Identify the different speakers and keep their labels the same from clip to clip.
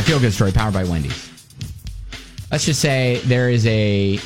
Speaker 1: feel-good story powered by Wendy's. Let's just say there is a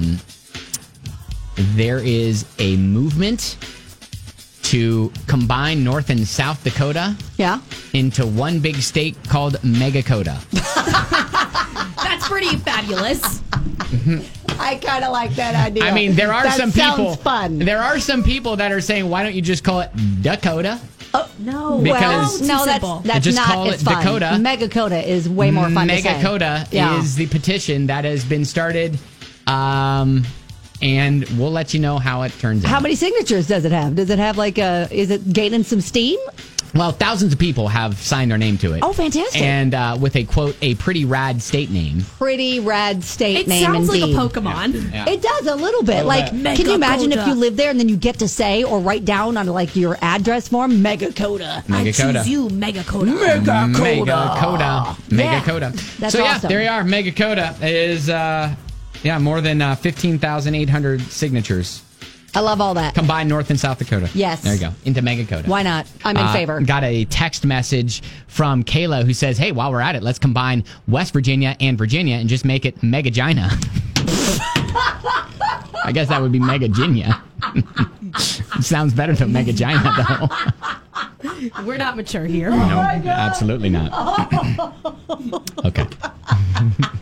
Speaker 1: movement to combine North and South Dakota into one big state called Megakota.
Speaker 2: That's pretty fabulous.
Speaker 3: I kind of like that idea.
Speaker 1: I mean, there are some people.
Speaker 3: Sounds fun.
Speaker 1: There are some people that are saying, "Why don't you just call it Dakota?"
Speaker 3: Oh no!
Speaker 1: Because
Speaker 3: that's
Speaker 1: just
Speaker 3: not
Speaker 1: call
Speaker 3: as
Speaker 1: it
Speaker 3: fun.
Speaker 1: Dakota.
Speaker 3: Megakota is way more fun to say.
Speaker 1: Megakota is the petition that has been started, and we'll let you know how it turns out.
Speaker 3: How many signatures does it have? Does it have is it gaining some steam?
Speaker 1: Well, thousands of people have signed their name to it.
Speaker 3: Oh, fantastic.
Speaker 1: And with a, quote, a pretty rad state name.
Speaker 3: Pretty rad state name,
Speaker 2: It sounds
Speaker 3: indeed.
Speaker 2: like a Pokemon.
Speaker 1: Yeah.
Speaker 3: It does a little bit. Can you imagine if you live there and then you get to say or write down on your address form, Megakota.
Speaker 2: I
Speaker 1: Megakota.
Speaker 2: choose you, Megakota.
Speaker 1: Megakota.
Speaker 3: That's
Speaker 1: so,
Speaker 3: awesome.
Speaker 1: there you are. Megakota is, more than 15,800 signatures.
Speaker 3: I love all that.
Speaker 1: Combined North and South Dakota.
Speaker 3: Yes.
Speaker 1: There you go. Into Megakota.
Speaker 3: Why not? I'm in favor.
Speaker 1: Got a text message from Kayla who says, hey, while we're at it, let's combine West Virginia and Virginia and just make it Megagina. I guess that would be Megaginia. Sounds better than Megagina, though.
Speaker 2: We're not mature here.
Speaker 1: No, absolutely not. Okay.